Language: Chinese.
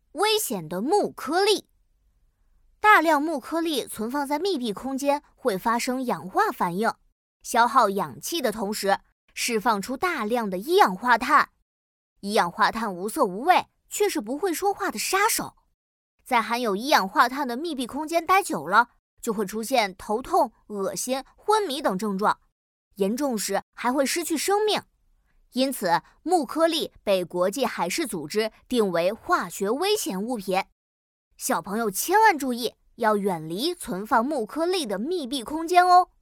危险的木颗粒。大量木颗粒存放在密闭空间会发生氧化反应，消耗氧气的同时，释放出大量的一氧化碳。一氧化碳无色无味，却是不会说话的杀手。在含有一氧化碳的密闭空间待久了，就会出现头痛、恶心、昏迷等症状，严重时还会失去生命。因此，木颗粒被国际海事组织定为化学危险物品。小朋友千万注意，要远离存放木颗粒的密闭空间哦。